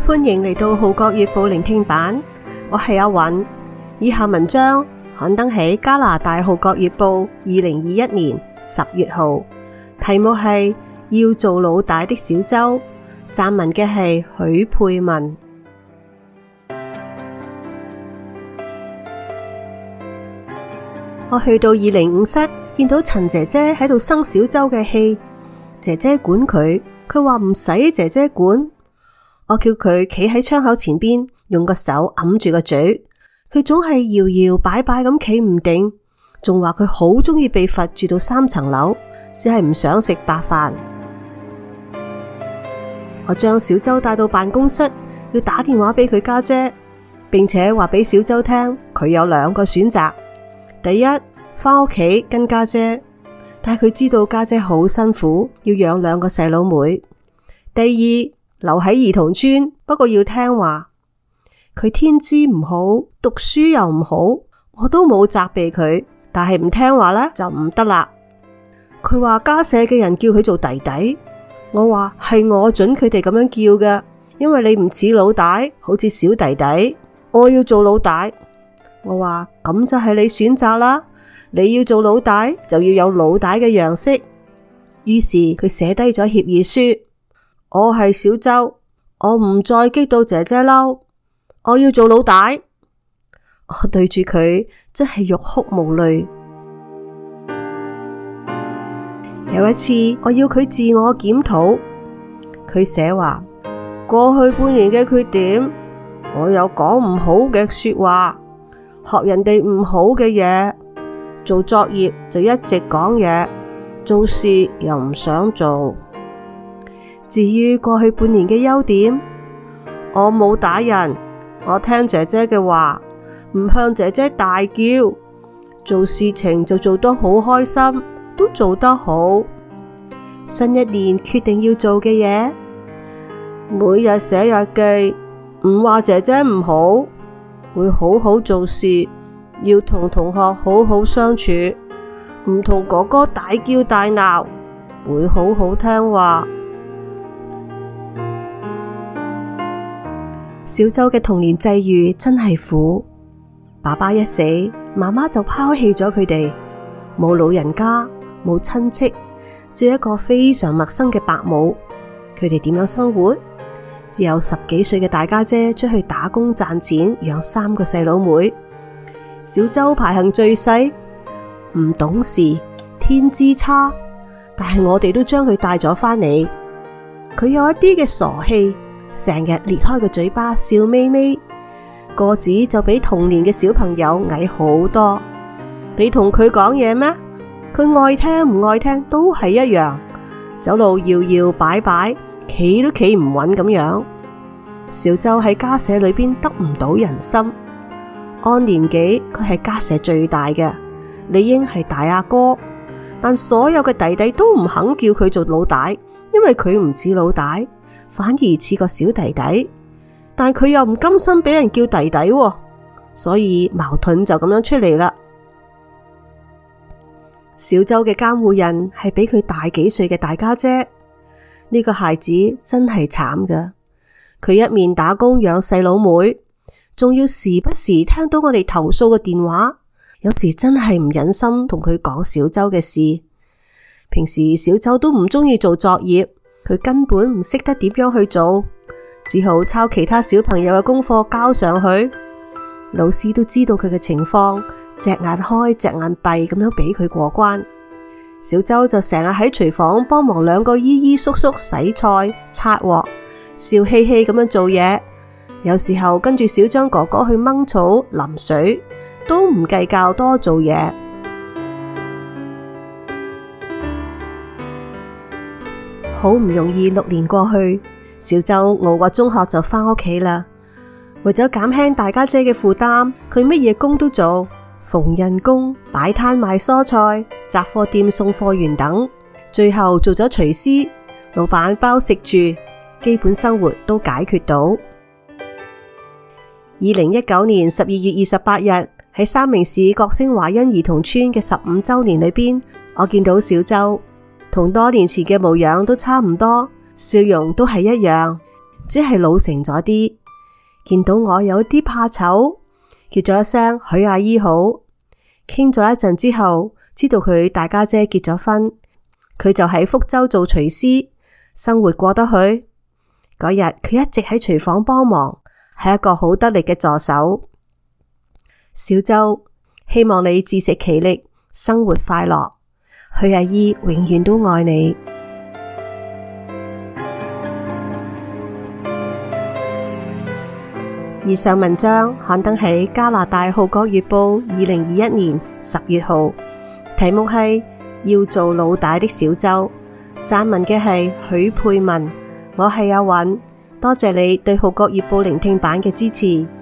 歡迎嚟到《號角月報》聆聽版，我係阿韻。以下文章刊登喺加拿大《號角月報》2021年10月號，題目係要做老大的小周，撰文嘅係許佩文。我去到205室，見到陳姐姐喺度生小周嘅氣，姐姐管佢，佢話唔使姐姐管。我叫佢企喺窗口前邊，用個手揞住個嘴，佢總係搖搖擺擺咁企唔定，仲話佢好鍾意被罰住到3層樓，只係唔想食白飯。我將小周帶到辦公室，要打電話俾佢家姐，並且話俾小周聽，佢有2個選擇。第一，返屋企跟家姐，但係佢知道家姐好辛苦，要養2個細佬妹。第二，留喺兒童村，不過要聽話。佢天資唔好，讀書又唔好，我都冇責備佢，但係唔聽話呢就唔得啦。佢話家社嘅人叫佢做弟弟，我話係我准佢哋咁樣叫嘅，因為你唔似老大，好似小弟弟，我要做老大。我話咁就係你選擇啦，你要做老大就要有老大嘅樣式。於是佢寫低咗協議書。我係小周，我唔再激到姐姐嬲，我要做老大。我對住佢真係欲哭無淚。有一次我要佢自我檢討，佢寫話過去半年嘅缺點，我有講唔好嘅說話，學人哋唔好嘅嘢，做作業就一直講嘢，做事又唔想做。至於過去半年嘅優點，我冇打人，我聽姐姐嘅話，唔向姐姐大叫，做事情就做得好開心，都做得好。新一年決定要做嘅嘢，每日寫日記，唔話姐姐唔好，會好好做事，要同同學好好相處，唔同哥哥大叫大鬧，會好好聽話。小周嘅童年際遇真係苦，爸爸一死，媽媽就拋棄咗佢哋，冇老人家，冇親戚，只有一個非常陌生嘅伯母。佢哋點樣生活？只有10幾歲嘅大家姐出去打工賺錢，養3個細佬妹。小周排行最細，唔懂事，天資差，但係我哋都將佢帶咗返嚟。佢有一啲嘅傻氣，成日裂開個嘴巴笑眯眯，個子就比同年嘅小朋友矮好多。你同佢講嘢咩？佢愛聽唔愛聽都係一樣，走路搖搖擺擺，企都企唔穩咁樣。小周喺家社裏邊得唔到人心，按年紀佢係家社最大嘅，理應係大阿哥，但所有嘅弟弟都唔肯叫佢做老大，因為佢唔似老大，反而似個小弟弟，但佢又唔甘心俾人叫弟弟喎，所以矛盾就咁樣出嚟啦。小周嘅監護人係比佢大幾歲嘅大家姐，呢個孩子真係慘㗎。佢一面打工養細佬妹，仲要時不時聽到我哋投訴嘅電話，有時真係唔忍心同佢講小周嘅事。平時小周都唔鍾意做作業，佢根本唔識得點樣去做，只好抄其他小朋友嘅功課交上去。老師都知道佢嘅情況，隻眼開隻眼閉咁樣俾佢過關。小周就成日喺廚房幫忙2個姨姨叔叔洗菜、擦鑊，笑嘻嘻咁樣做嘢。有時候跟住小張哥哥去掹草、淋水，都唔計較多做嘢。好唔容易6年過去，小周熬過中學就返屋企啦。為咗減輕大家姐嘅負擔，佢乜嘢工都做，縫紉工、擺攤賣蔬菜、雜貨店送貨員等，最後做咗廚師，老闆包食住，基本生活都解決到。2019年12月28日喺三明市國星華恩兒童村嘅15週年裏邊，我見到小周同多年前嘅模樣都差唔多，笑容都係一樣， 只係老成咗啲，見到我有啲怕醜，叫咗一聲許阿姨好。傾咗一陣之後，知道佢大家姐結咗婚，佢就喺福州做廚師，生活過得去。嗰日佢一直喺廚房幫忙，係一個好得力嘅助手。小周，希望你自食其力，生活快樂。許阿姨永遠都愛你。以上文章刊登喺加拿大《號角月報》2021年10月號，題目係要做老大的小周，撰文嘅係許佩文。我係阿韻，多謝你對《號角月報》聆聽版嘅支持。